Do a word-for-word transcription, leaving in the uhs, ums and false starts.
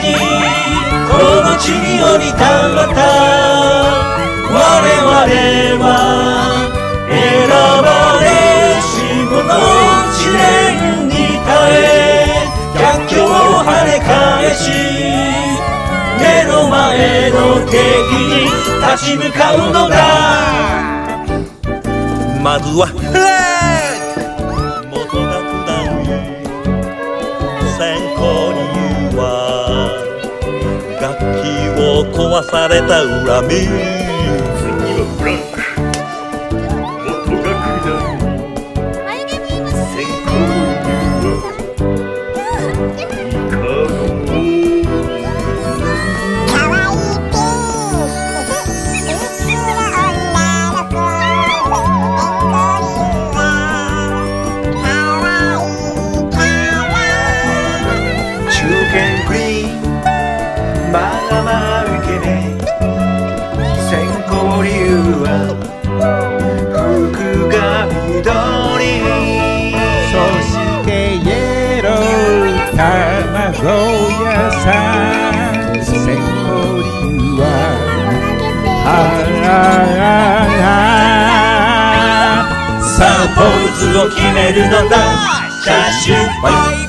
この地に降りたまた我々は選ばれし者試練に耐え逆境を跳ね返し目の前の敵に立ち向かうのだ。まずは元が下り先行理由は楽器を壊された恨み。次はフランク元が下り先行理由はいかのまがまうけね先行理由は服が緑そしてイエロー卵屋さん先行理由はさあポーズを決めるのだ。シャッシュファイ